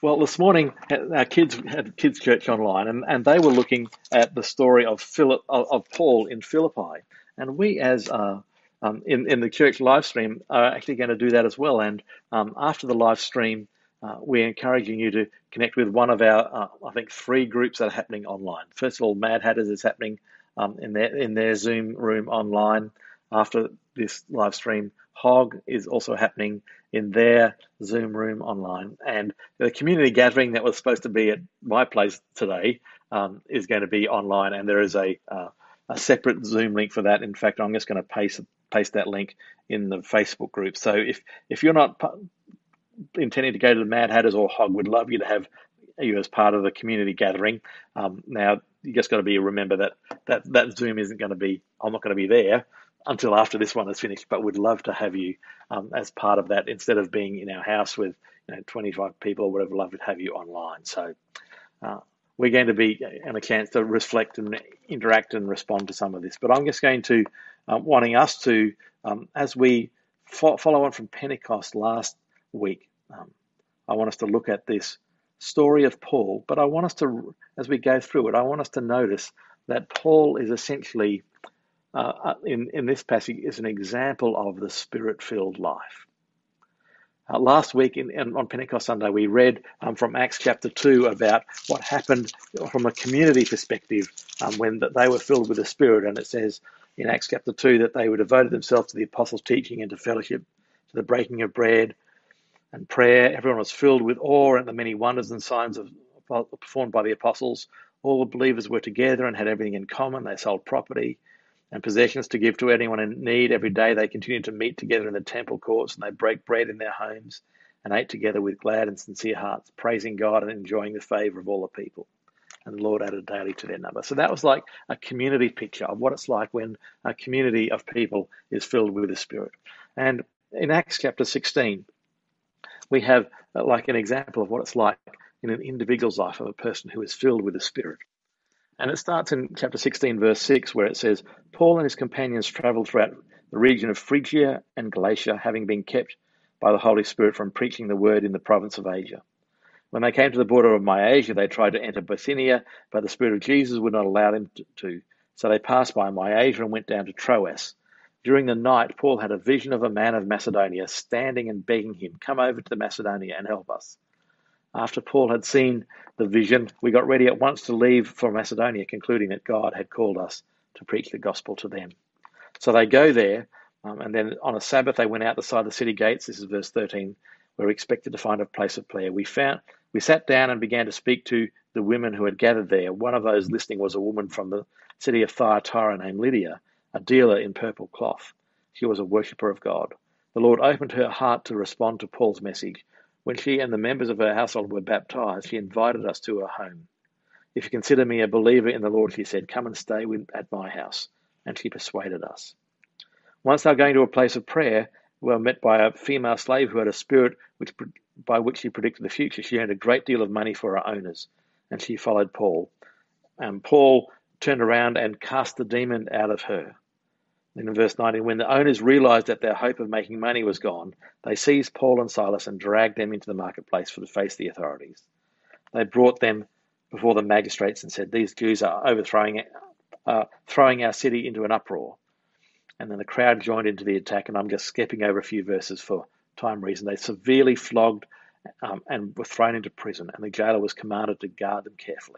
Well, this morning our kids had kids church online, and they were looking at the story of of Paul in Philippi, and we as in the church live stream are actually going to do that as well. And after the live stream, we're encouraging you to connect with one of our I think 3 groups that are happening online. First of all, Mad Hatters is happening in their Zoom room online after this live stream. Hog is also happening in their Zoom room online, and the community gathering that was supposed to be at my place today is going to be online, and there is a separate Zoom link for that. In fact, I'm just going to paste that link in the Facebook group. So if you're not intending to go to the Mad Hatters or Hog, we'd love you to have you as part of the community gathering. Now you just got to remember that Zoom isn't going to be. I'm not going to be there until after this one is finished, but we'd love to have you as part of that instead of being in our house with 25 people or whatever. Love to have you online. So we're going to be and a chance to reflect and interact and respond to some of this. But I'm just going to wanting us to, as we follow on from Pentecost last week, I want us to look at this story of Paul, but I want us to, as we go through it, I want us to notice that Paul is essentially in this passage is an example of the Spirit-filled life. Last week on Pentecost Sunday, we read from Acts chapter 2 about what happened from a community perspective when they were filled with the Spirit. And it says in Acts chapter 2 that they were devoted themselves to the apostles' teaching and to fellowship, to the breaking of bread and prayer. Everyone was filled with awe at the many wonders and signs performed by the apostles. All the believers were together and had everything in common. They sold property and possessions to give to anyone in need. Every day they continued to meet together in the temple courts, and they break bread in their homes and ate together with glad and sincere hearts, praising God and enjoying the favor of all the people. And the Lord added daily to their number. So that was like a community picture of what it's like when a community of people is filled with the Spirit. And in Acts chapter 16, we have like an example of what it's like in an individual's life of a person who is filled with the Spirit. And it starts in chapter 16, verse 6, where it says, Paul and his companions traveled throughout the region of Phrygia and Galatia, having been kept by the Holy Spirit from preaching the word in the province of Asia. When they came to the border of Mysia, they tried to enter Bithynia, but the Spirit of Jesus would not allow them to. So they passed by Mysia and went down to Troas. During the night, Paul had a vision of a man of Macedonia standing and begging him, come over to Macedonia and help us. After Paul had seen the vision, we got ready at once to leave for Macedonia, concluding that God had called us to preach the gospel to them. So they go there, and then on a Sabbath they went out beside the city gates. This is verse 13, where we expected to find a place of prayer. We sat down and began to speak to the women who had gathered there. One of those listening was a woman from the city of Thyatira named Lydia, a dealer in purple cloth. She was a worshipper of God. The Lord opened her heart to respond to Paul's message. When she and the members of her household were baptized, she invited us to her home. If you consider me a believer in the Lord, she said, come and stay at my house. And she persuaded us. Once they were going to a place of prayer, we were met by a female slave who had a spirit by which she predicted the future. She earned a great deal of money for her owners, and she followed Paul. And Paul turned around and cast the demon out of her. Then in verse 19, when the owners realized that their hope of making money was gone, they seized Paul and Silas and dragged them into the marketplace to face the authorities. They brought them before the magistrates and said, these Jews are throwing our city into an uproar. And then the crowd joined into the attack, and I'm just skipping over a few verses for time reason. They severely flogged and were thrown into prison, and the jailer was commanded to guard them carefully.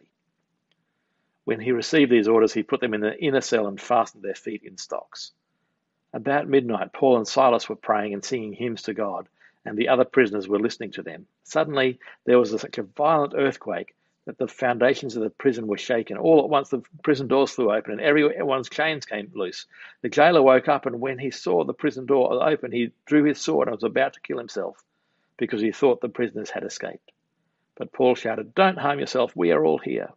When he received these orders, he put them in the inner cell and fastened their feet in stocks. About midnight, Paul and Silas were praying and singing hymns to God, and the other prisoners were listening to them. Suddenly, there was such a violent earthquake that the foundations of the prison were shaken. All at once, the prison doors flew open, and everyone's chains came loose. The jailer woke up, and when he saw the prison door open, he drew his sword and was about to kill himself because he thought the prisoners had escaped. But Paul shouted, don't harm yourself, we are all here.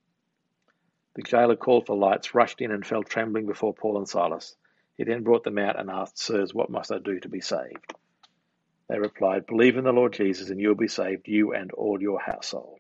The jailer called for lights, rushed in and fell trembling before Paul and Silas. He then brought them out and asked, sirs, what must I do to be saved? They replied, believe in the Lord Jesus and you will be saved, you and all your household.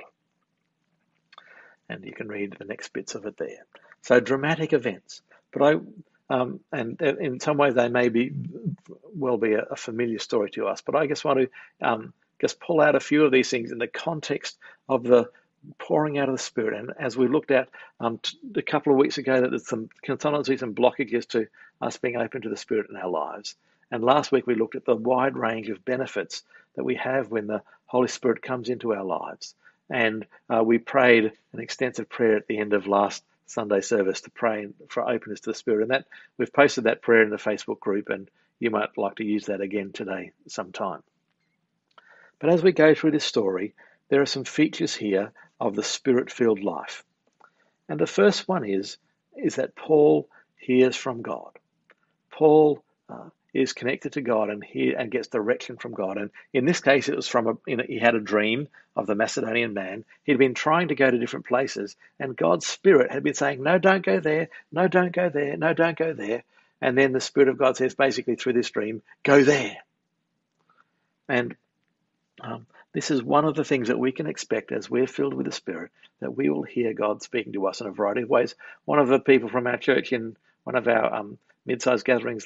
And you can read the next bits of it there. So dramatic events. But and in some ways they may be a familiar story to us, but I just want to just pull out a few of these things in the context of the pouring out of the Spirit. And as we looked at a couple of weeks ago, that can sometimes be some blockages to us being open to the Spirit in our lives. And last week we looked at the wide range of benefits that we have when the Holy Spirit comes into our lives. And we prayed an extensive prayer at the end of last Sunday service to pray for openness to the Spirit. And that we've posted that prayer in the Facebook group, and you might like to use that again today sometime. But as we go through this story, there are some features here of the Spirit-filled life. And the first one is that Paul hears from God. Paul is connected to God and gets direction from God. And in this case, it was he had a dream of the Macedonian man. He'd been trying to go to different places, and God's Spirit had been saying, no, don't go there, no, don't go there, no, don't go there. And then the Spirit of God says, basically through this dream, go there. And this is one of the things that we can expect as we're filled with the Spirit, that we will hear God speaking to us in a variety of ways. One of the people from our church in one of our mid-sized gatherings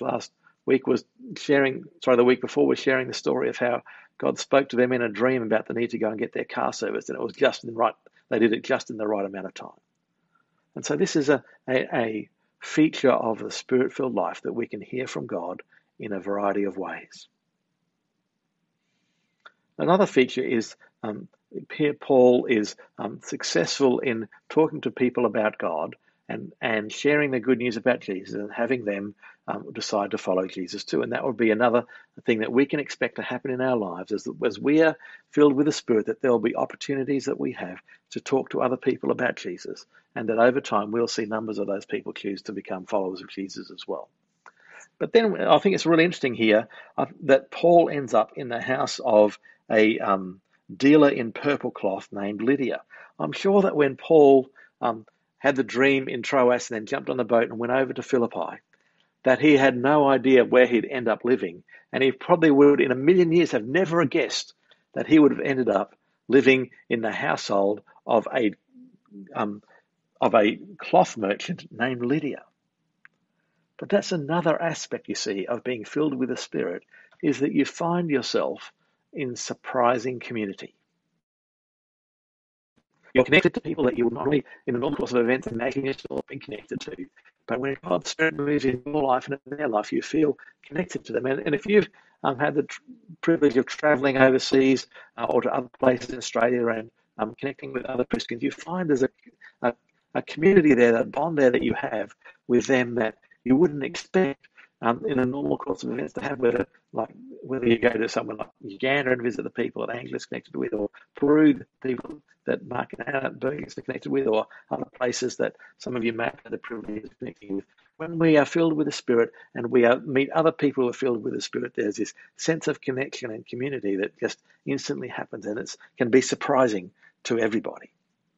the week before was sharing the story of how God spoke to them in a dream about the need to go and get their car serviced, and it was they did it just in the right amount of time. And so this is a feature of the Spirit-filled life, that we can hear from God in a variety of ways. Another feature is here Paul is successful in talking to people about God and sharing the good news about Jesus, and having them decide to follow Jesus too. And that would be another thing that we can expect to happen in our lives, as we are filled with the Spirit, that there will be opportunities that we have to talk to other people about Jesus, and that over time we'll see numbers of those people choose to become followers of Jesus as well. But then I think it's really interesting here that Paul ends up in the house of a dealer in purple cloth named Lydia. I'm sure that when Paul had the dream in Troas and then jumped on the boat and went over to Philippi, that he had no idea where he'd end up living. And he probably would, in a million years, have never guessed that he would have ended up living in the household of a cloth merchant named Lydia. But that's another aspect, you see, of being filled with the Spirit, is that you find yourself in surprising community. You're connected to people that you would normally, in the normal course of events, imagine yourself being connected to. But when God's Spirit moves in your life and in their life, you feel connected to them. And if you've had the privilege of traveling overseas or to other places in Australia and connecting with other Christians, you find there's a community there, that bond there that you have with them that you wouldn't expect in a normal course of events to have, whether you go to somewhere like Uganda and visit the people that Angela's connected with, or Peru, the people that Mark and Anna Bergers are connected with, or other places that some of you may have had the privilege of connecting with. When we are filled with the Spirit and we meet other people who are filled with the Spirit, there's this sense of connection and community that just instantly happens, and it can be surprising to everybody.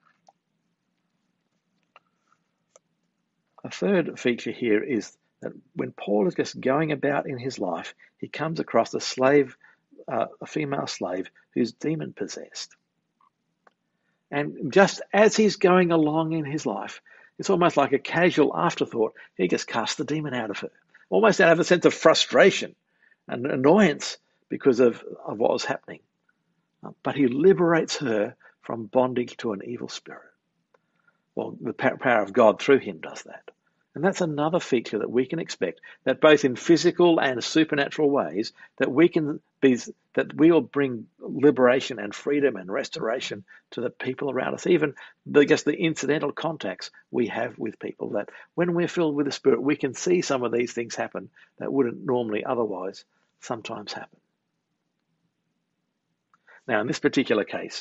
A third feature here is that when Paul is just going about in his life, he comes across a female slave who's demon-possessed. And just as he's going along in his life, it's almost like a casual afterthought, he just casts the demon out of her, almost out of a sense of frustration and annoyance because of what was happening. But he liberates her from bondage to an evil spirit. Well, the power of God through him does that. And that's another feature that we can expect, that both in physical and supernatural ways, that we will bring liberation and freedom and restoration to the people around us, even the incidental contacts we have with people, that when we're filled with the Spirit, we can see some of these things happen that wouldn't normally otherwise sometimes happen. Now, in this particular case,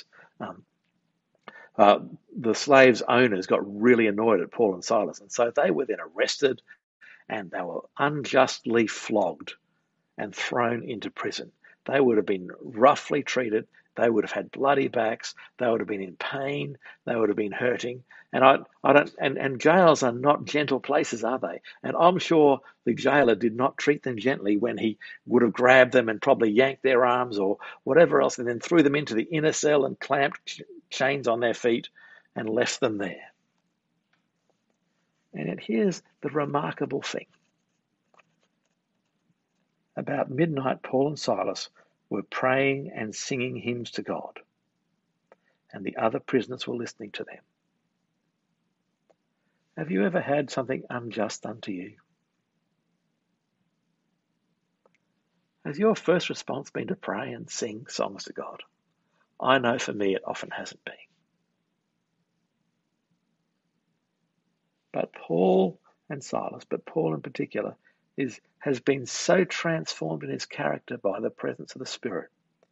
the slaves' owners got really annoyed at Paul and Silas, and so they were then arrested, and they were unjustly flogged and thrown into prison. They would have been roughly treated. They would have had bloody backs. They would have been in pain. They would have been hurting. And jails are not gentle places, are they? And I'm sure the jailer did not treat them gently when he would have grabbed them and probably yanked their arms or whatever else, and then threw them into the inner cell and clamped chains on their feet and left them there. And yet here's the remarkable thing. About midnight, Paul and Silas were praying and singing hymns to God, and the other prisoners were listening to them. Have you ever had something unjust done to you? Has your first response been to pray and sing songs to God? I know for me it often hasn't been. But Paul and Silas, but Paul in particular, has been so transformed in his character by the presence of the Spirit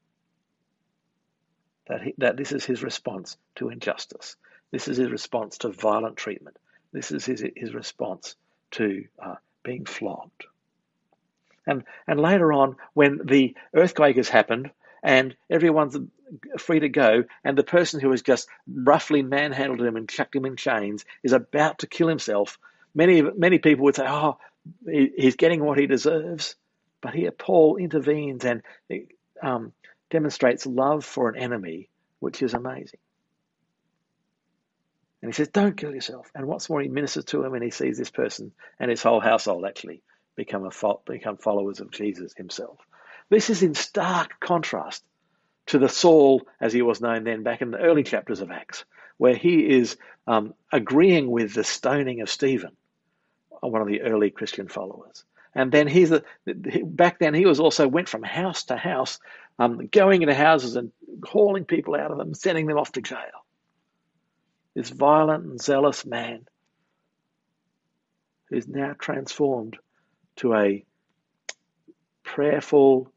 that this is his response to injustice. This is his response to violent treatment. This is his response to being flogged. And later on, when the earthquake has happened and everyone's free to go, and the person who has just roughly manhandled him and chucked him in chains is about to kill himself, many people would say, "Oh, he's getting what he deserves." But here Paul intervenes and demonstrates love for an enemy, which is amazing. And he says, "Don't kill yourself." And what's more, he ministers to him, and he sees this person and his whole household actually become followers of Jesus himself. This is in stark contrast to the Saul, as he was known then, back in the early chapters of Acts, where he is agreeing with the stoning of Stephen, one of the early Christian followers. And then back then he went from house to house, going into houses and hauling people out of them, sending them off to jail. This violent and zealous man who's now transformed to a prayerful,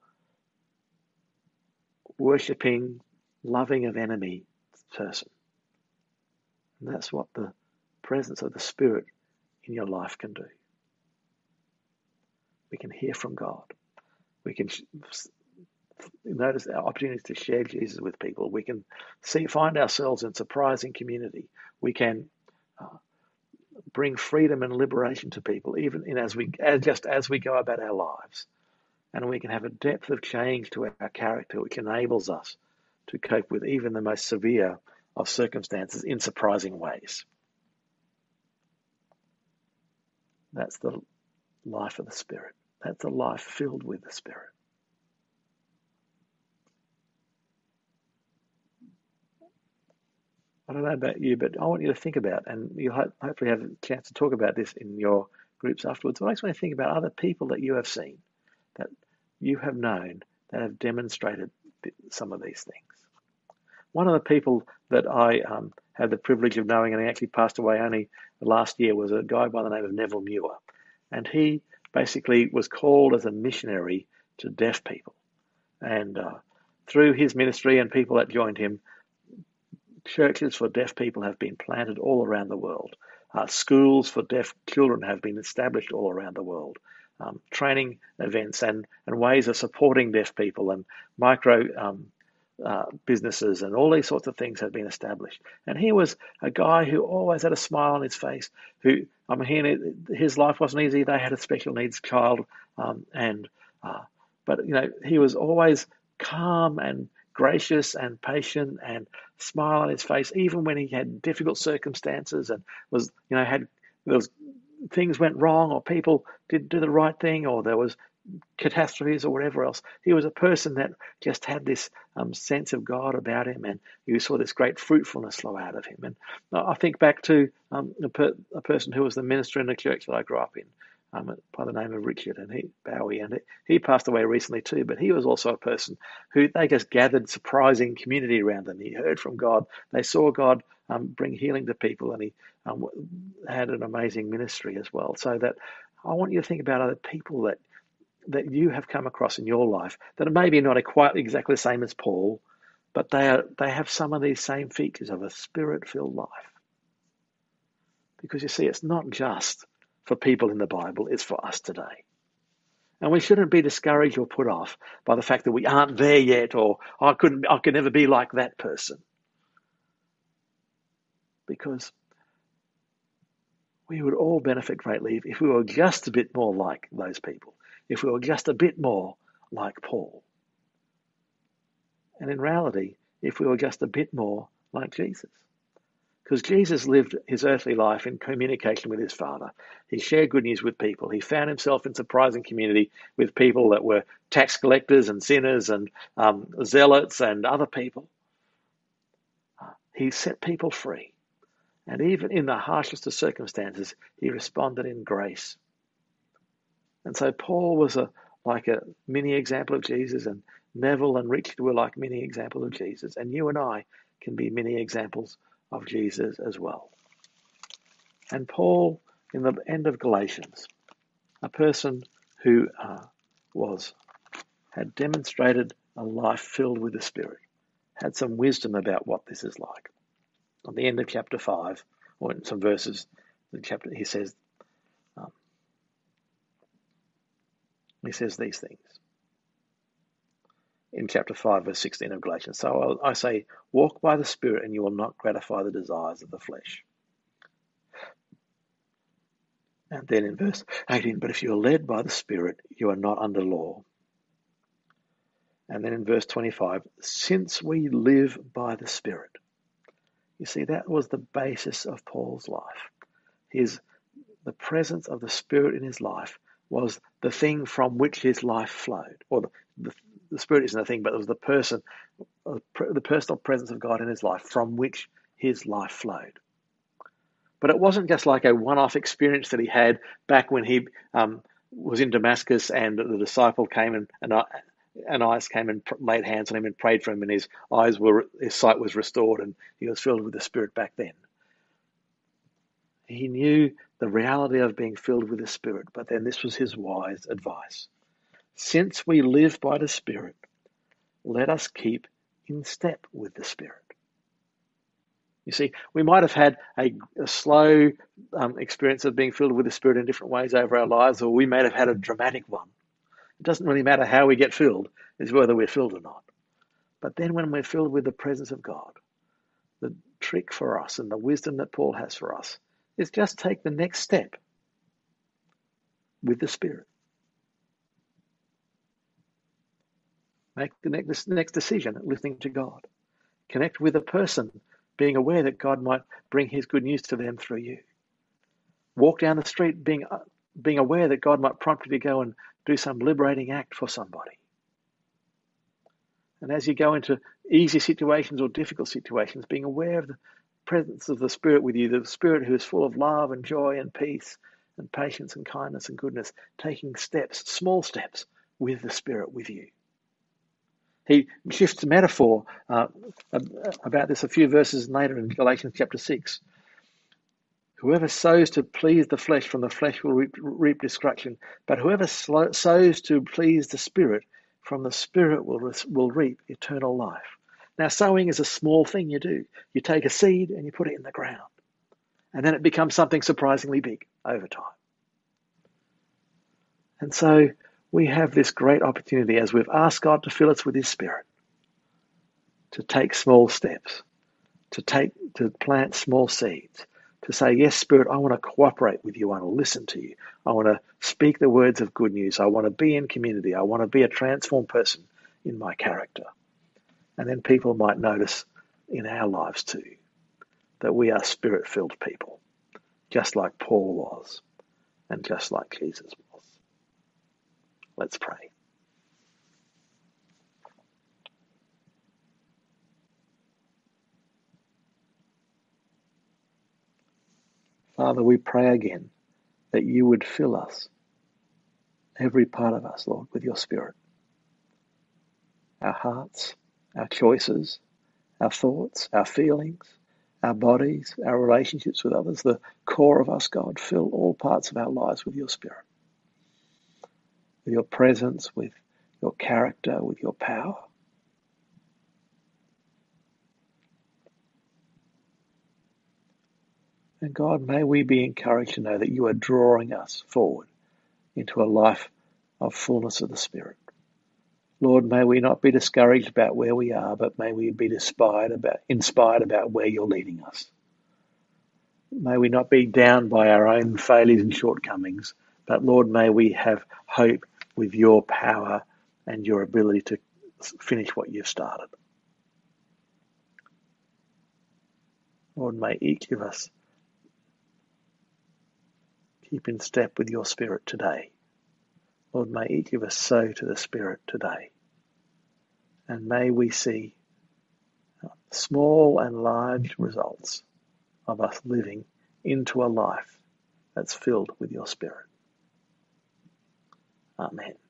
worshipping, loving of enemy person. And that's what the presence of the Spirit in your life can do. We can hear from God. We can notice our opportunities to share Jesus with people. We can find ourselves in surprising community. We can bring freedom and liberation to people, even as we go about our lives. And we can have a depth of change to our character, which enables us to cope with even the most severe of circumstances in surprising ways. That's the life of the Spirit. That's a life filled with the Spirit. I don't know about you, but I want you to think about, and you'll hopefully have a chance to talk about this in your groups afterwards, but I just want to think about other people that you have seen, that you have known, that have demonstrated some of these things. One of the people that I had the privilege of knowing, and he actually passed away only last year, was a guy by the name of Neville Muir. And he basically was called as a missionary to deaf people. And through his ministry and people that joined him, churches for deaf people have been planted all around the world. Schools for deaf children have been established all around the world. Training events and ways of supporting deaf people and micro businesses and all these sorts of things have been established. And he was a guy who always had a smile on his face. His life wasn't easy. They had a special needs child, but he was always calm and gracious and patient and smile on his face, even when he had difficult circumstances and things went wrong or people didn't do the right thing or there was catastrophes or whatever else. He was a person that just had this sense of God about him, and you saw this great fruitfulness flow out of him. And I think back to a person who was the minister in the church that I grew up in, by the name of Richard Bowie, and he passed away recently too, but he was also a person who they just gathered surprising community around them. He heard from God. They saw God bring healing to people, and he had an amazing ministry as well. So that I want you to think about other people that you have come across in your life that are maybe not quite exactly the same as Paul, but they have some of these same features of a Spirit-filled life. Because you see, it's not just for people in the Bible, it's for us today. And we shouldn't be discouraged or put off by the fact that we aren't there yet, or I could never be like that person. Because we would all benefit greatly if we were just a bit more like those people, if we were just a bit more like Paul. And in reality, if we were just a bit more like Jesus. Because Jesus lived his earthly life in communication with his Father. He shared good news with people. He found himself in surprising community with people that were tax collectors and sinners and zealots and other people. He set people free. And even in the harshest of circumstances, he responded in grace. And so Paul was like a mini example of Jesus, and Neville and Richard were like mini examples of Jesus. And you and I can be mini examples of Jesus as well. And Paul, in the end of Galatians, a person who had demonstrated a life filled with the Spirit, had some wisdom about what this is like. At the end of chapter 5, or in some verses, the chapter, he says these things. In chapter 5, verse 16 of Galatians. So I say, walk by the Spirit and you will not gratify the desires of the flesh. And then in verse 18, but if you are led by the Spirit, you are not under law. And then in verse 25, since we live by the Spirit. You see, that was the basis of Paul's life. The presence of the Spirit in his life was the thing from which his life flowed. Or the Spirit isn't a thing, but it was the personal presence of God in his life from which his life flowed. But it wasn't just like a one-off experience that he had back when he was in Damascus and the disciple came and Ananias came and laid hands on him and prayed for him, and his sight was restored and he was filled with the Spirit back then. He knew the reality of being filled with the Spirit, but then this was his wise advice. Since we live by the Spirit, let us keep in step with the Spirit. You see, we might have had a slow experience of being filled with the Spirit in different ways over our lives, or we may have had a dramatic one. It doesn't really matter how we get filled, it's whether we're filled or not. But then when we're filled with the presence of God, the trick for us and the wisdom that Paul has for us is just take the next step with the Spirit. Make the next decision, listening to God. Connect with a person, being aware that God might bring his good news to them through you. Walk down the street being aware that God might prompt you to go and do some liberating act for somebody. And as you go into easy situations or difficult situations, being aware of the presence of the Spirit with you, the Spirit who is full of love and joy and peace and patience and kindness and goodness, taking steps, small steps, with the Spirit with you. He shifts metaphor about this a few verses later in Galatians chapter 6. Whoever sows to please the flesh, from the flesh will reap destruction. But whoever sows to please the Spirit, from the Spirit will reap eternal life. Now, sowing is a small thing you do. You take a seed and you put it in the ground. And then it becomes something surprisingly big over time. And so we have this great opportunity, as we've asked God to fill us with his Spirit, to take small steps, to plant small seeds, to say, yes, Spirit, I want to cooperate with you. I want to listen to you. I want to speak the words of good news. I want to be in community. I want to be a transformed person in my character. And then people might notice in our lives too that we are Spirit-filled people, just like Paul was and just like Jesus was. Let's pray. Father, we pray again that you would fill us, every part of us, Lord, with your Spirit. Our hearts, our choices, our thoughts, our feelings, our bodies, our relationships with others, the core of us, God, fill all parts of our lives with your Spirit, with your presence, with your character, with your power. And God, may we be encouraged to know that you are drawing us forward into a life of fullness of the Spirit. Lord, may we not be discouraged about where we are, but may we be inspired about where you're leading us. May we not be down by our own failures and shortcomings, but Lord, may we have hope with your power and your ability to finish what you've started. Lord, may each of us keep in step with your Spirit today. Lord, may each of us sow to the Spirit today. And may we see small and large results of us living into a life that's filled with your Spirit. Amen.